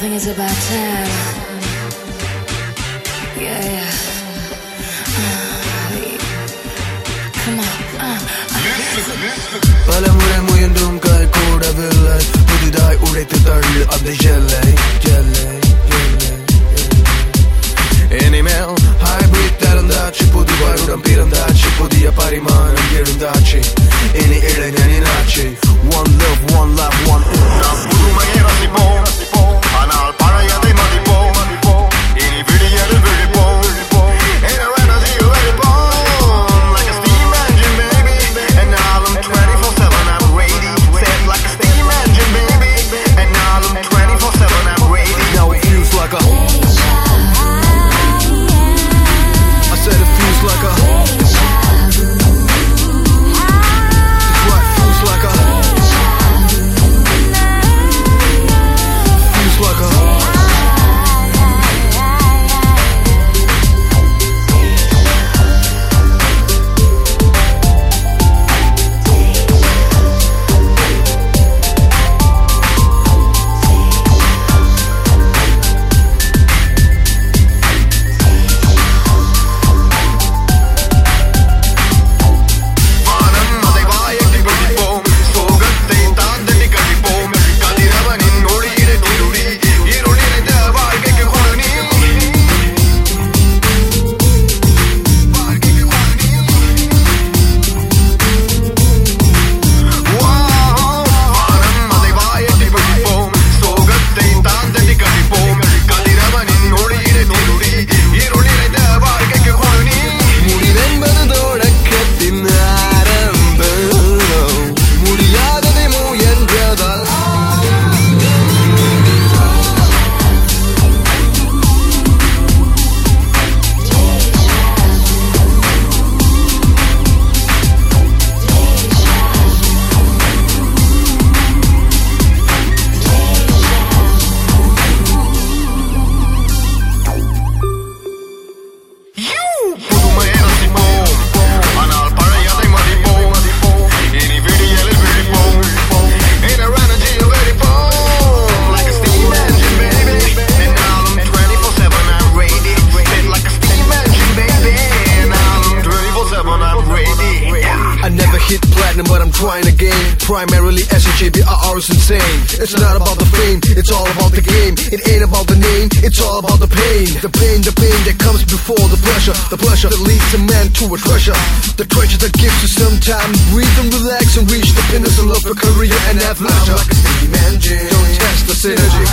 think it's about time. Yeah. Come on. பலமுறை முயன்றும் கை கூடவில்லை புதிதாய் உடைத்து தள்ளு அந்த ஜெல்லை இனிமேல் ஹைபிரிட் திறந்தாச்சு புது வருடம் பிறந்தாச்சு புதிய பரிமாணம் எழுந்தாச்சு இனி இளைஞனின் ஆட்சி One love, one life, one நாம் புதுமையை ரசிப்போம் ஆனால் பழையதை மதிப்போம் இனி விடியலில் விழிப்போம் Inner energy வெடிப்போம் Like a steam engine baby And now I'm 24/7 I'm ready Set like a steam engine baby And now I'm 24/7 I'm ready Now it feels like a I said it feels like a Right, feels like a Feels like a but I'm trying again. Primarily SHABR is insane. It's not about the fame, it's all about the game. It ain't about the name, it's all about the pain. The pain that comes before the pleasure. The pleasure that leads a man to a treasure. The treasure that gives you some time to breathe and relax and reach the pinnacle of a career and have leisure. Like a steam engine, don't test the synergy.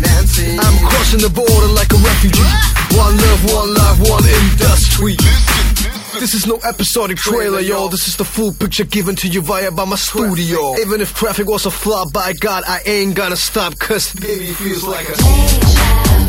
I'm crossing the border like a refugee. One love, one life, one industry. This is no episodic trailer, yo. This is the full picture given to you via by my studio. Even if traffic was a flop, by God, I ain't gonna stop. Cause baby, it feels like a